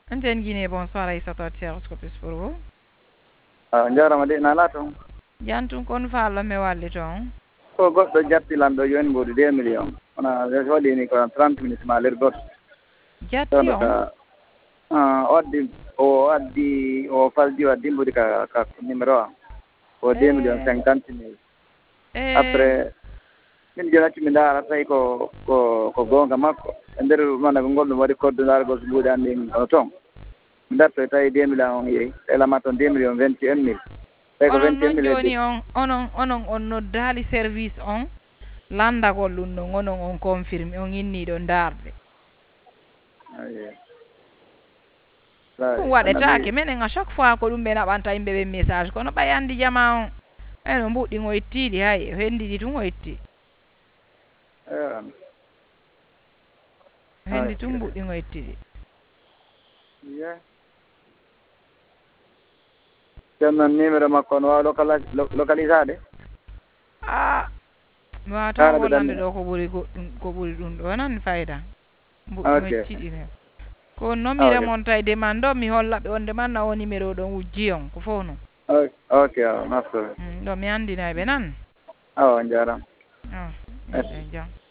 Antenne Guinée, bonsoir Aïssata Thier, Scopus pour vous. Jarama de nala toon. Jantum kon fallo mi walli toon. Ko goɗɗo jattilan ɗo joni mboɗo 2 millions. Wona waɗini ko 30 minutes ma ler goto. Jatti on? o faldi o addi mboɗi ka numéro am. Ko 2 millions 50 mille. Après min joni acci mi ndaara tawi ko gonga makko. E nder mana ko ngol ɗum waɗi code dargol so ɓuuɗi anndi ono toon. Mi dartoy tawi 2 millions on yeeyi. Elama toon 2 millions 21 mille. Onon noon joni onon on noddali service on landagol ɗum ɗon onon on confirme on inniɗo darde. ɗum waɗetake minen à chaque fois ko ɗum ɓe naɓanta yimɓe ɓe message kono ɓay andi jama on eno mbuɗɗi o ittiɗi hay hendiɗi tun o itti hendi tun mbuɗɗi o ittiɗi jonnon numéro makko no wawa localisade mi wawata wollande ɗo ko ɓuuri ɗum ɗo nan fayida mbuɗɗi o ittiɗi ne ko noon mi remonta e demande o mi hollaɓe on demanna o numéro ɗon wujji on ko fof noon ok merci ɗo mi andina ɓe nan awa jarama jam